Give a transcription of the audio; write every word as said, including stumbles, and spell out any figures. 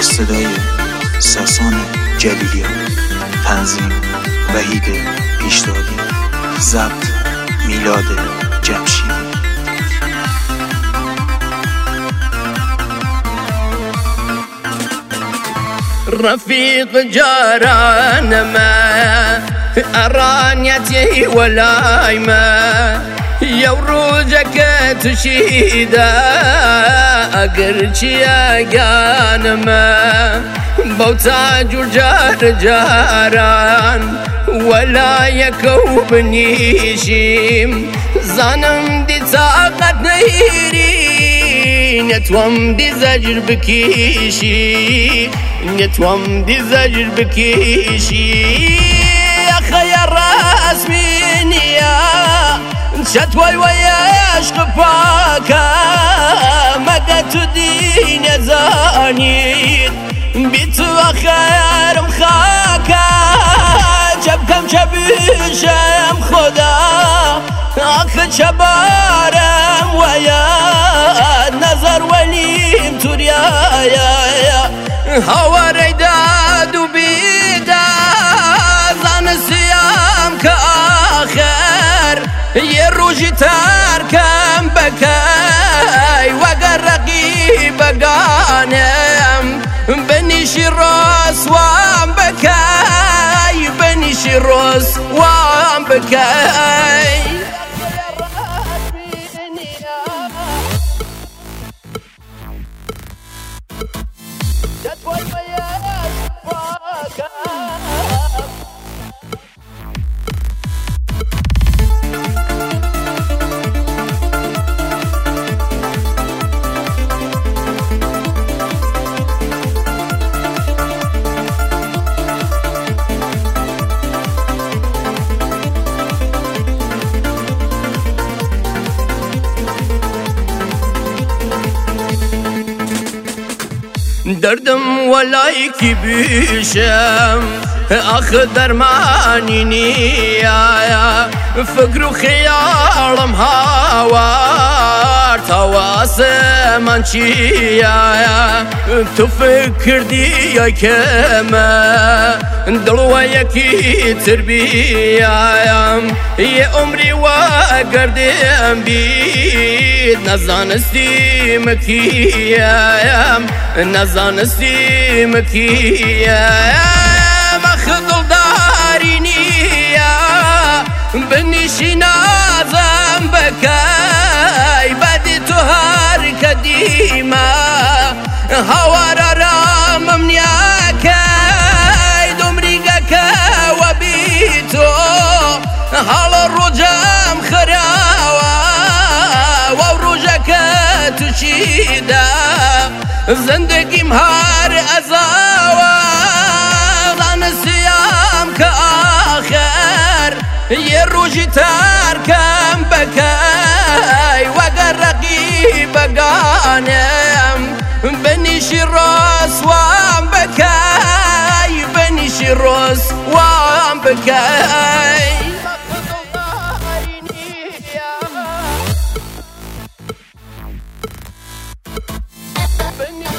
صدای ساسان جلیلیان، تنظیم وحید پیشدادی، ضبط میلاد جمشیدی. رفيق جاران ما أرانيتي ولايما يوروجك تشيدا أقرشي أقانما بوتاج جار جاران ولا يكوب نيشيم زانم دي طاقت نهيري نتوم دي زجر بكيشي نتوم دي زجر بكيشي يا خير رسميني يا شتوي ويشق باكا مقت دين زانيد بيتو خير مخاكا جبكم شبشم خدا آخر شبارم ويا نظر وليم توريا هوا ريداد وبيدا زان السيام كآخر يروجي تاركم بكاي وقرقي بقانم بنيشي الراس وام بكاي بنيشي الراس وام بكاي دردم ولايكي بيشم اخ درماني نيايا فكر وخيالم هاوار تواسمان شيايا تفكر دي يا كما دلويكي تربيايا يا عمري وقردم بيد نزانستي مكيايا نزانستي مكيايا مخضل دارينيا بنيشي نازم بكاي بدي تهار كديما هوار رام منياكاي دمريقك وبيتو هل الرجام خراوا وروجك تشيدا زندگی مهار ازاوا ضان السيام كآخر يروجي تاركم بكاي وقرقي بقانم بنيشي الراس وام بكاي بنيشي الراس وام بكاي Benny